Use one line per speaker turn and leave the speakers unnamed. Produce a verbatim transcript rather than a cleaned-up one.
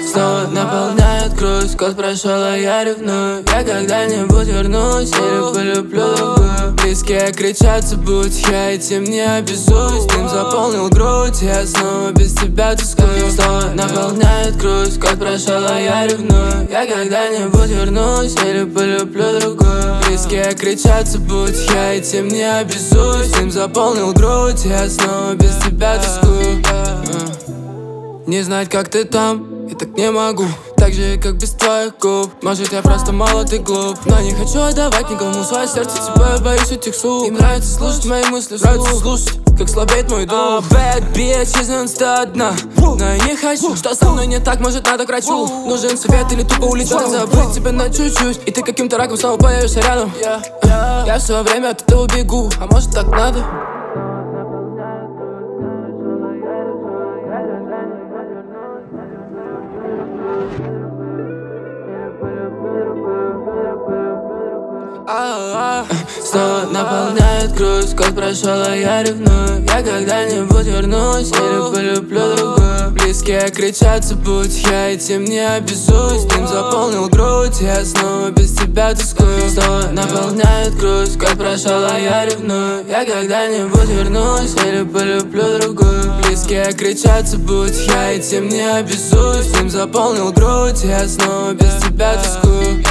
снова наполняет грусть. Год прошел, а я ревную. Я когда-нибудь вернусь или полюблю другую. Близкие кричат, забудь, я этим не обязуюсь. Дым заполнил грудь, я снова без тебя тоскую. Снова наполняет грусть. Год прошел, а я ревную. Я когда-нибудь вернусь или полюблю другую. Близкие кричат, забудь, я этим не обязуюсь. Дым заполнил грудь, я снова без тебя тоскую. Не знать, как ты там, я так не могу. Так же, как без твоих губ. Может, я просто молод и глуп, но не хочу отдавать никому свое сердце. Тебя я боюсь этих слов. Им нравится слушать мои мысли вслух. Нравится слушать, как слабеет мой дух. oh, Bad bitch, из одна. Но я не хочу, что со мной не так, может, надо к врачу. Нужен совет или тупо улететь, забыть тебя на чуть-чуть. И ты каким-то раком снова появишься рядом. yeah, yeah. Я все время от этого бегу, а может, так надо? Снова наполняет грусть. Год прошел, а я ревную. Я когда-нибудь вернусь или полюблю другую. Близкие кричат, забудь, я этим не обязуюсь. Дым заполнил грудь, я снова без тебя тоскую. Снова наполняет грусть. Год прошел, а я ревную. Я когда-нибудь вернусь или полюблю другую. Близкие кричат, забудь, я этим не обязуюсь. Дым заполнил грудь, я снова без тебя тоскую.